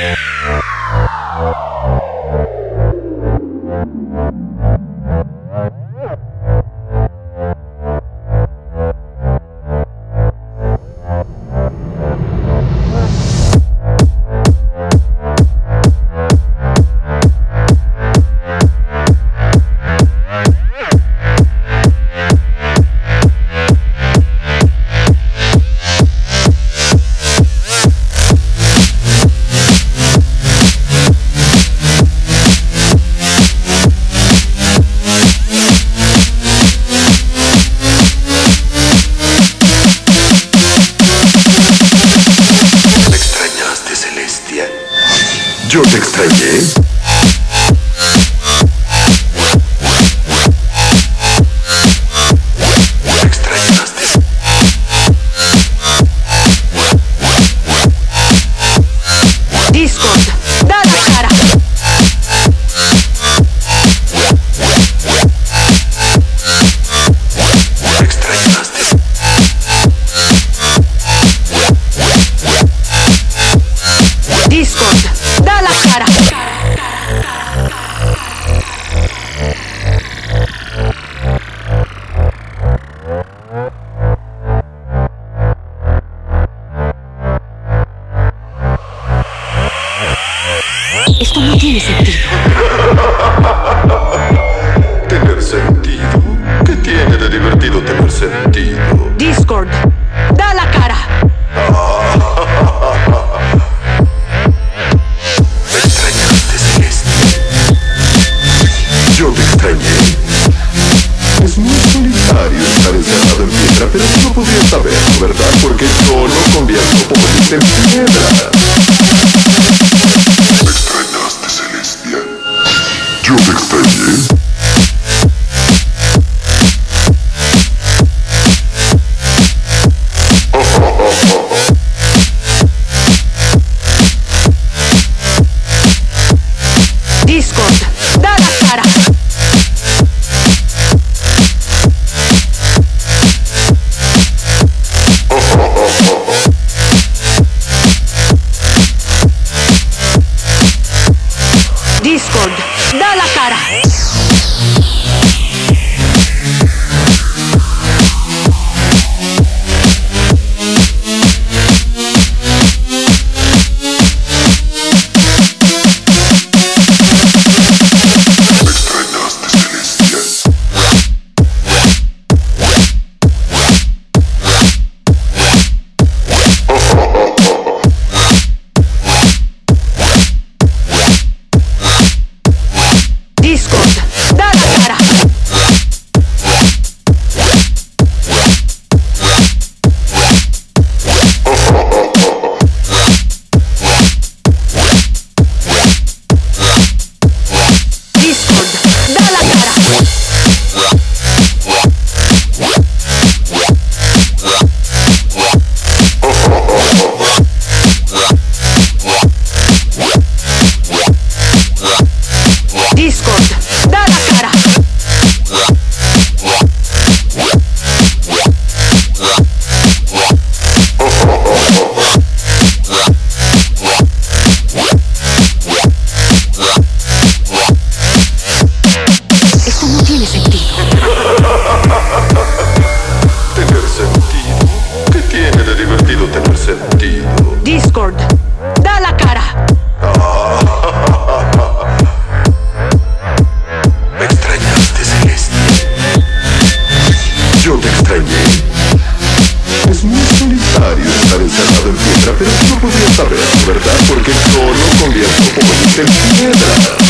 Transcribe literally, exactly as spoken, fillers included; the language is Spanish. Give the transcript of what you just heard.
Yo te extrañé. ¿Me extrañaste? Discord, da la cara. ¿Me extrañaste? Discord, da la cara. Esto no tiene sentido. ¿Tener sentido? ¿Qué tiene de divertido tener sentido? Discord, da la cara. ¿Me extrañaste, Celeste? Yo te extrañé. Es muy solitario estar encerrado en piedra, pero tú no podrías saberlo, ¿verdad? Porque yo no convierto polvo en piedra. ¿Me extrañaste, Celestia? Yo te extrañé. Discord, da la cara. Discord, da la cara. Discord, da la cara. Discord, da la cara. Discord, da la cara. Esto no tiene sentido. ¿Tener sentido? ¿Qué tiene de divertido tener sentido? Discord, da la cara. ¿Me extrañaste, Celeste? Yo te extrañé. Es muy solitario estar encerrado en piedra, pero tú no podrías saberlo, ¿verdad? Porque yo no convierto polvo en piedra.